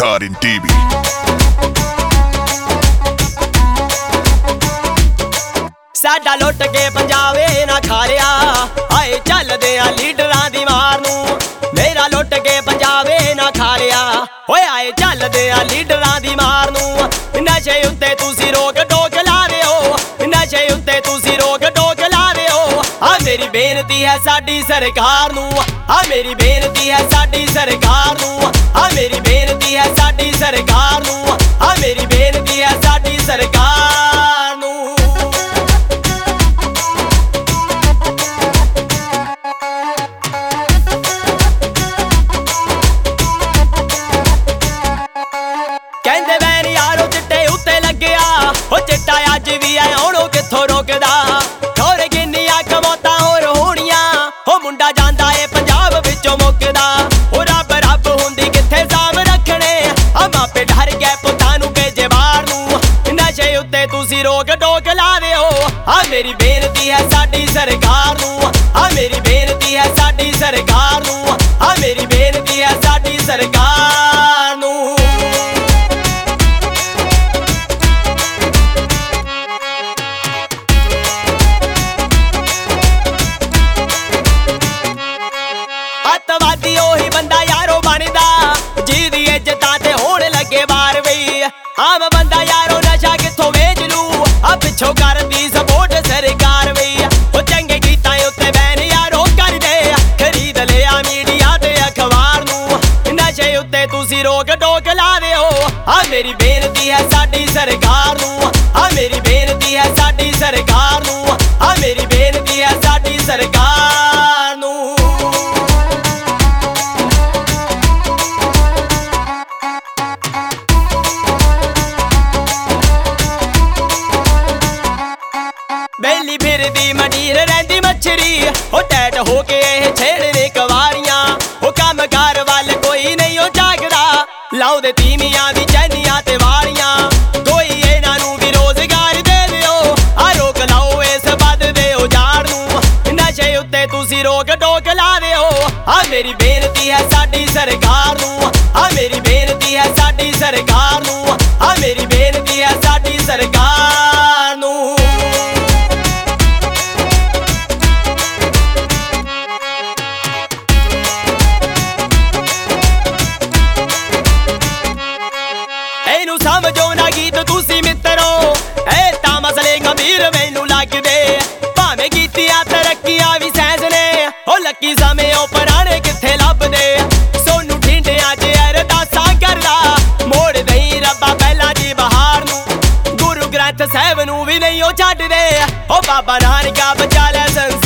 Star in TV। ਸਾਡਾ ਲੁੱਟ ਕੇ ਪੰਜਾਬੇ ਨਾ ਖਾ ਲਿਆ, ਆਏ ਚੱਲਦੇ ਆ ਲੀਡਰਾਂ ਦੀ ਮਾਰ ਨੂੰ। ਮੇਰਾ ਲੁੱਟ ਕੇ ਪੰਜਾਬੇ ਨਾ ਖਾ ਲਿਆ, ਓਏ ਆਏ ਚੱਲਦੇ ਆ ਲੀਡਰਾਂ ਦੀ ਮਾਰ ਨੂੰ। ਨਸ਼ੇ ਉੱਤੇ ਤੁਸੀਂ ਰੋਕ ਟੋਕ ਲਾ ਰਹੇ ਹੋ, ਨਸ਼ੇ ਉੱਤੇ ਤੁਸੀਂ ਰੋਕ ਟੋਕ ਲਾ ਰਹੇ ਹੋ। ਆ ਮੇਰੀ ਬੇਨਤੀ ਹੈ ਸਾਡੀ ਸਰਕਾਰ ਨੂੰ, ਆ ਮੇਰੀ ਬੇਨਤੀ ਹੈ ਸਾਡੀ ਸਰਕਾਰ ਨੂੰ, ਆ ਮੇਰੀ ਬੇਨਤੀ ਹੈ ਸਾਡੀ ਸਰਕਾਰ ਨੂੰ, ਆ ਮੇਰੀ ਬੇਨਤੀ ਹੈ ਸਾਡੀ ਸਰਕਾਰ ਨੂੰ। ਕਹਿੰਦੇ ਵੈਨ ਯਾਰੋ ਚਿੱਟੇ ਉੱਤੇ ਲੱਗਿਆ, ਉਹ ਚਿੱਟਾ ਅੱਜ ਵੀ ਐ ਉਹਨੂੰ ਕਿੱਥੋਂ ਰੋਕਦਾ। ਹੋਰ ਕਿੰਨੀਆਂ ਕਮੌਤਾਂ ਹੋਰ ਹੋਣੀਆਂ, ਉਹ ਮੁੰਡਾ ਜਾਂਦਾ ਏ ਪੰਜਾਬ ਵਿੱਚੋਂ ਮੁੱਕਦਾ। ਉਹ ਰੱਬ ਰੱਬ ਹੁੰਦੀ ਕਿੱਥੇ ਸਾਂਭ ਰੱਖਣੇ, ਆ ਮਾਪੇ ਡਰ ਗਏ ਪੁੱਤਾਂ ਨੂੰ ਭੇਜੇ ਬਾਹਰ ਨੂੰ। ਨਸ਼ੇ ਉੱਤੇ ਤੁਸੀਂ ਰੋਕ ਟੋਕ ਲਾ ਰਹੇ ਹੋ, ਆ ਮੇਰੀ ਬੇਨਤੀ ਹੈ ਸਾਡੀ ਸਰਕਾਰ ਨੂੰ, ਆ ਮੇਰੀ ਬੇਨਤੀ ਹੈ ਸਾਡੀ ਸਰਕਾਰ ਨੂੰ, ਆ ਮੇਰੀ ਬੇਨਤੀ ਹੈ ਸਾਡੀ ਸਰਕਾਰ ਨੂੰ। ਅੱਤਵਾਦੀ ਉਹੀ ਬੰਦਾ ਯਾਰੋ ਬਣਦਾ, ਜਿਹਦੀ ਇੱਜ਼ਤਾਂ ਤੇ ਹੋਣ ਲੱਗੇ ਵਾਰ ਬਈ। ਆਮ ਬੰਦਾ ਯਾਰੋ ਨਸ਼ਾ ਕਿੱਥੋਂ ਵੇਚ ਲੂ, ਆ ਪਿੱਛੋਂ ਕਰਦੀ ਸਪੋਰਟ ਸਰਕਾਰ ਬਈ। ਉਹ ਚੰਗੇ ਗੀਤਾਂ ਉੱਤੇ ਬੈਨ ਯਾਰੋ ਕਰਦੇ, ਖਰੀਦ ਲਿਆ ਮੀਡੀਆ ਤੇ ਅਖਬਾਰ ਨੂੰ। ਨਸ਼ੇ ਉੱਤੇ ਤੁਸੀਂ ਰੋਕ ਟੋਕ ਲਾ ਰਹੇ ਹੋ, ਆ ਮੇਰੀ ਬੇਨਤੀ ਹੈ ਸਾਡੀ ਸਰਕਾਰ ਨੂੰ, ਆ ਮੇਰੀ ਬੇਨਤੀ ਹੈ ਸਾਡੀ ਸਰਕਾਰ ਨੂੰ, ਆ ਮੇਰੀ ਬੇਨਤੀ ਹੈ ਸਾਡੀ ਸਰਕਾਰ ਨੂੰ। ਬੈਲੀ ਫਿਰਦੀ ਮੰਡੀਰ ਰਹਿੰਦੀ ਮੱਛਰੀ, ਉਹ ਟੈਟ ਹੋ ਕੇ ਇਹ ਛੇੜਦੇ ਕਵਾਰੀਆਂ। ਉਹ ਕੰਮ ਕਾਰ ਵੱਲ ਕੋਈ ਨਹੀਂ ਉਹ ਜਾਗਦਾ, ਲਾਉਂਦੇ ਤੀਵੀਆਂ ਦੀ ਚੈਨੀਆਂ ਤੇ ਵਾਲੀਆਂ। ਕੋਈ ਇਹਨਾਂ ਨੂੰ ਵੀ ਰੋਜ਼ਗਾਰ ਦੇ ਦਿਓ, ਆ ਰੋਕ ਲਾਓ ਇਸ ਵੱਧ ਦੇ ਉਜਾੜ ਨੂੰ। ਨਸ਼ੇ ਉੱਤੇ ਤੁਸੀਂ ਰੋਕ ਟੋਕ ਲਾ ਰਹੇ ਹੋ, ਆ ਮੇਰੀ ਬੇਨਤੀ ਹੈ ਸਾਡੀ ਸਰਕਾਰ ਨੂੰ, ਆ ਮੇਰੀ ਬੇਨਤੀ ਹੈ ਸਾਡੀ ਸਰਕਾਰ ਨੂੰ, ਆ ਮੇਰੀ ਬੇਨਤੀ ਹੈ ਸਾਡੀ ਸਰਕਾਰ ਨੂੰ। ਇਹਨੂੰ ਸਮਝੋ ਨਾ ਗੀਤ ਤੁਸੀਂ ਮਿੱਤਰੋ, ਇਹ ਤਾਂ ਮਸਲੇ ਗੰਭੀਰ ਮੈਨੂੰ ਲੱਗਦੇ। ਭਾਵੇਂ ਕੀਤੀਆਂ ਤਰੱਕੀਆਂ ਵੀ ਸੈਂਸ ਨੇ, ਉਹ ਲੱਕੀ ਸਮੇਂ ਉਹ ਪੁਰਾਣੇ ਕਿੱਥੇ ਲੱਭਦੇ। ਸੋਨੂੰ ਠਿੰਡਿਆਂ 'ਚ ਅਰਦਾਸਾਂ ਕਰਦਾ, ਮੋੜ ਦਈ ਰੱਬਾ ਪਹਿਲਾਂ ਜੀ ਬਹਾਰ ਨੂੰ। ਗੁਰੂ ਗ੍ਰੰਥ ਸਾਹਿਬ ਨੂੰ ਵੀ ਨਹੀਂ ਉਹ ਛੱਡਦੇ, ਉਹ ਬਾਬਾ ਨਾਨਕਾ ਬਚਾ ਲੈ ਸੰਸਾਰ